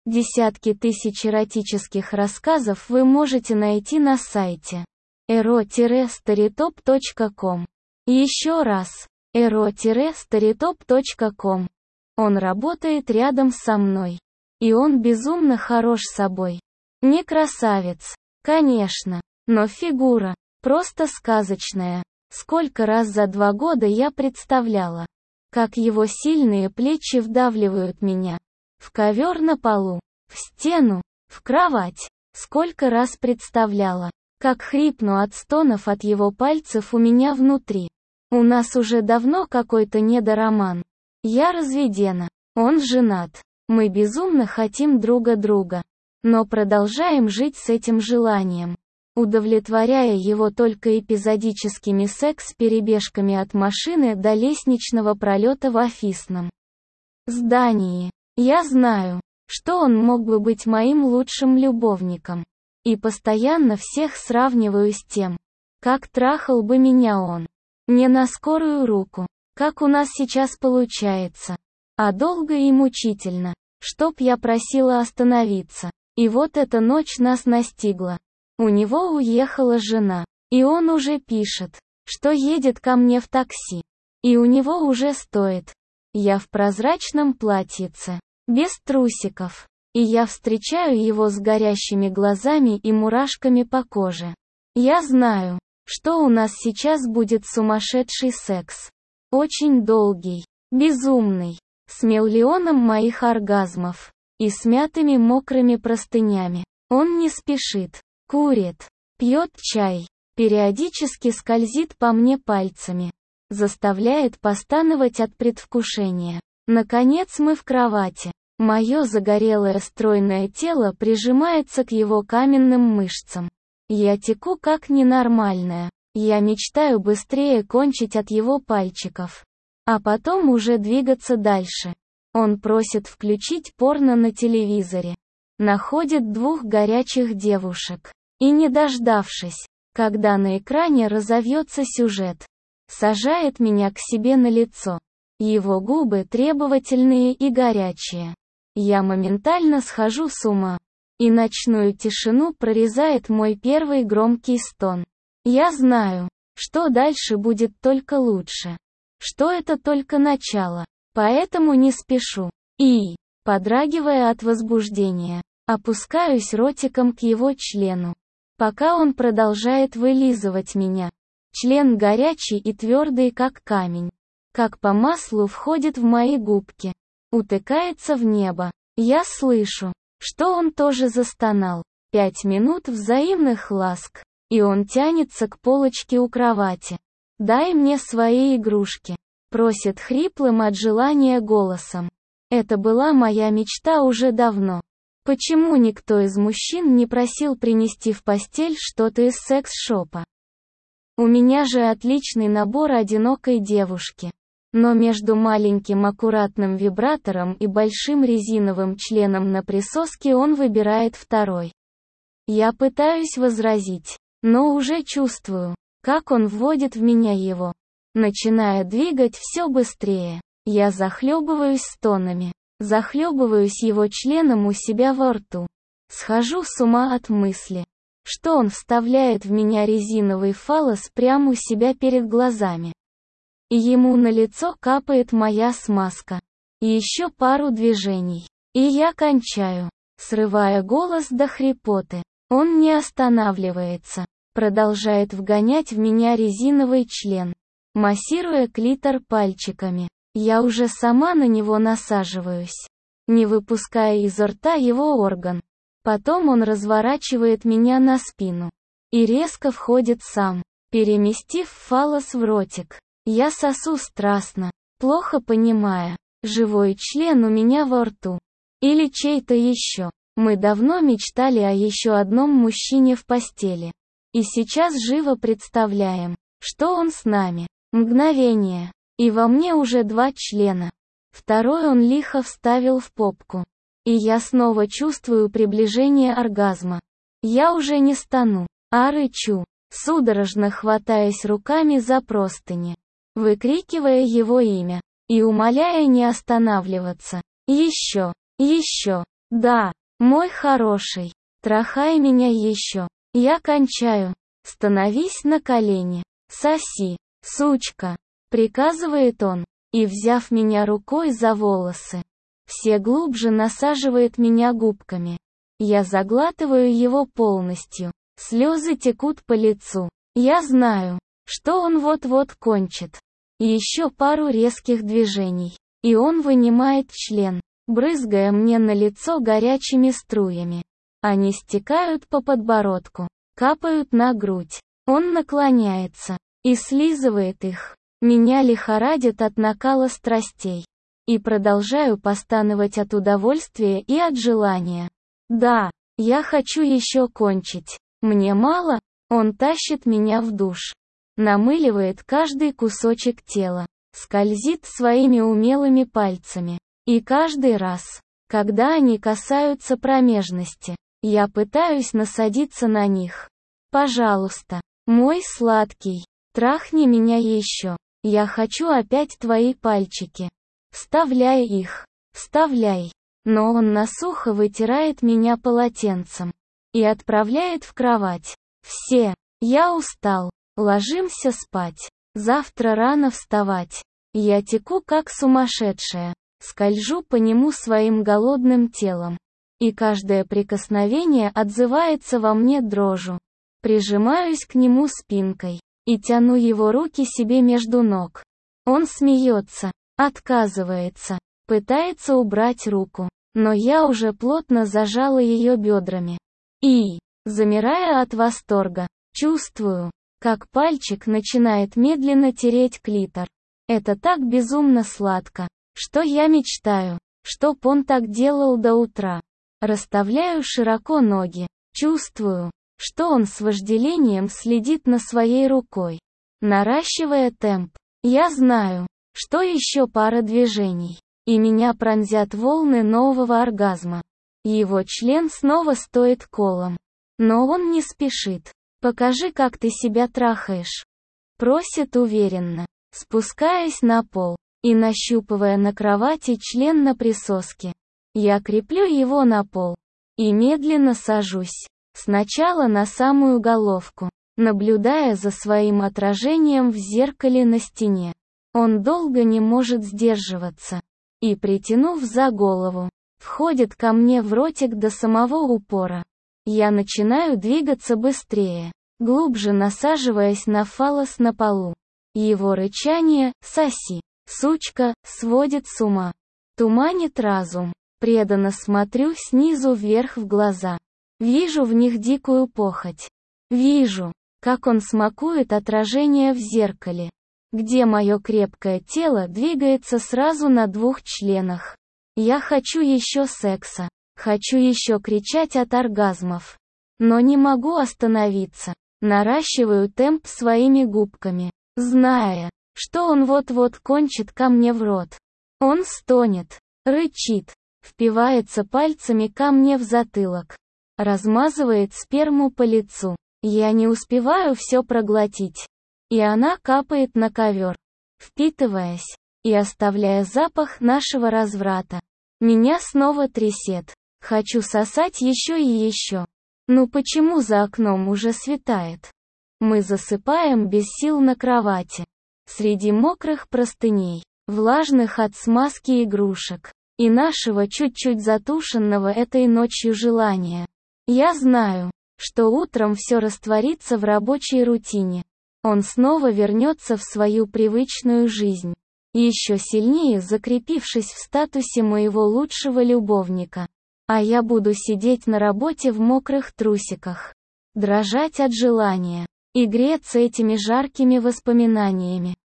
Десятки тысяч эротических рассказов вы можете найти на сайте ero-storytop.com. Еще раз, ero-storytop.com. Он работает рядом со мной. И он безумно хорош собой. Не красавец, конечно, но фигура просто сказочная. Сколько раз за 2 года я представляла, как его сильные плечи вдавливают меня в ковер на полу, в стену, в кровать. Сколько раз представляла, как хрипну от стонов от его пальцев у меня внутри. У нас уже давно какой-то недороман. Я разведена, он женат. Мы безумно хотим друга, но продолжаем жить с этим желанием, удовлетворяя его только эпизодическими секс-перебежками от машины до лестничного пролета в офисном здании. Я знаю, что он мог бы быть моим лучшим любовником. И постоянно всех сравниваю с тем, как трахал бы меня он. Не на скорую руку, как у нас сейчас получается, а долго и мучительно, чтоб я просила остановиться. И вот эта ночь нас настигла. У него уехала жена, и он уже пишет, что едет ко мне в такси. И у него уже стоит. Я в прозрачном платьице, без трусиков. И я встречаю его с горящими глазами и мурашками по коже. Я знаю, что у нас сейчас будет сумасшедший секс. Очень долгий, безумный, с миллионом моих оргазмов. И смятыми мокрыми простынями. Он не спешит, курит, пьет чай, периодически скользит по мне пальцами. Заставляет постановать от предвкушения. Наконец мы в кровати. Мое загорелое стройное тело прижимается к его каменным мышцам. Я теку как ненормальная. Я мечтаю быстрее кончить от его пальчиков. А потом уже двигаться дальше. Он просит включить порно на телевизоре. Находит 2 горячих девушек. И не дождавшись, когда на экране разовьется сюжет, сажает меня к себе на лицо. Его губы требовательные и горячие. Я моментально схожу с ума. И ночную тишину прорезает мой первый громкий стон. Я знаю, что дальше будет только лучше. Что это только начало. Поэтому не спешу. И, подрагивая от возбуждения, опускаюсь ротиком к его члену. Пока он продолжает вылизывать меня. Член горячий и твердый как камень. Как по маслу входит в мои губки. Утыкается в небо. Я слышу, что он тоже застонал. 5 минут взаимных ласк. И он тянется к полочке у кровати. «Дай мне свои игрушки», просит хриплым от желания голосом. Это была моя мечта уже давно. Почему никто из мужчин не просил принести в постель что-то из секс-шопа? У меня же отличный набор одинокой девушки. Но между маленьким аккуратным вибратором и большим резиновым членом на присоске он выбирает второй. Я пытаюсь возразить, но уже чувствую, как он вводит в меня его. Начиная двигать все быстрее, я захлебываюсь стонами, захлебываюсь его членом у себя во рту. Схожу с ума от мысли, что он вставляет в меня резиновый фаллос прямо у себя перед глазами. И ему на лицо капает моя смазка. И еще пару движений. И я кончаю, срывая голос до хрипоты. Он не останавливается. Продолжает вгонять в меня резиновый член. Массируя клитор пальчиками. Я уже сама на него насаживаюсь. Не выпуская изо рта его орган. Потом он разворачивает меня на спину. И резко входит сам, переместив фаллос в ротик. Я сосу страстно, плохо понимая, живой член у меня во рту. Или чей-то еще. Мы давно мечтали о еще одном мужчине в постели. И сейчас живо представляем, что он с нами. Мгновение. И во мне уже 2 члена. Второй он лихо вставил в попку. И я снова чувствую приближение оргазма. Я уже не стону, а рычу, судорожно хватаясь руками за простыни. Выкрикивая его имя. И умоляя не останавливаться. Еще, еще. Да, мой хороший, трахай меня еще. Я кончаю. Становись на колени. Соси, сучка, приказывает он, и, взяв меня рукой за волосы, все глубже насаживает меня губками. Я заглатываю его полностью. Слезы текут по лицу. Я знаю, что он вот-вот кончит. Еще пару резких движений, и он вынимает член, брызгая мне на лицо горячими струями. Они стекают по подбородку, капают на грудь. Он наклоняется и слизывает их. Меня лихорадит от накала страстей. И продолжаю постановать от удовольствия и от желания. Да, я хочу еще кончить. Мне мало, он тащит меня в душ. Намыливает каждый кусочек тела, скользит своими умелыми пальцами. И каждый раз, когда они касаются промежности, я пытаюсь насадиться на них. Пожалуйста, мой сладкий, трахни меня еще. Я хочу опять твои пальчики. Вставляй их, вставляй. Но он насухо вытирает меня полотенцем и отправляет в кровать. Все, я устал. Ложимся спать. Завтра рано вставать. Я теку как сумасшедшая. Скольжу по нему своим голодным телом. И каждое прикосновение отзывается во мне дрожью. Прижимаюсь к нему спинкой и тяну его руки себе между ног. Он смеется, отказывается, пытается убрать руку, но я уже плотно зажала ее бедрами. И, замирая от восторга, чувствую, как пальчик начинает медленно тереть клитор. Это так безумно сладко, что я мечтаю, чтоб он так делал до утра. Расставляю широко ноги, чувствую, что он с вожделением следит на своей рукой, наращивая темп. Я знаю, что еще пара движений, и меня пронзят волны нового оргазма. Его член снова стоит колом. Но он не спешит. «Покажи, как ты себя трахаешь», — просит уверенно, спускаясь на пол и нащупывая на кровати член на присоске. Я креплю его на пол и медленно сажусь, сначала на самую головку, наблюдая за своим отражением в зеркале на стене. Он долго не может сдерживаться и, притянув за голову, входит ко мне в ротик до самого упора. Я начинаю двигаться быстрее, глубже насаживаясь на фаллос на полу. Его рычание «соси, сучка» сводит с ума. Туманит разум. Преданно смотрю снизу вверх в глаза. Вижу в них дикую похоть. Вижу, как он смакует отражение в зеркале, где мое крепкое тело двигается сразу на двух членах. Я хочу еще секса. Хочу еще кричать от оргазмов. Но не могу остановиться. Наращиваю темп своими губками, зная, что он вот-вот кончит ко мне в рот. Он стонет, рычит, впивается пальцами ко мне в затылок, размазывает сперму по лицу. Я не успеваю все проглотить. И она капает на ковер, впитываясь и оставляя запах нашего разврата. Меня снова трясет. Хочу сосать еще и еще. Ну почему за окном уже светает? Мы засыпаем без сил на кровати. Среди мокрых простыней, влажных от смазки игрушек, и нашего чуть-чуть затушенного этой ночью желания. Я знаю, что утром все растворится в рабочей рутине. Он снова вернется в свою привычную жизнь, еще сильнее закрепившись в статусе моего лучшего любовника. А я буду сидеть на работе в мокрых трусиках, дрожать от желания и греться этими жаркими воспоминаниями.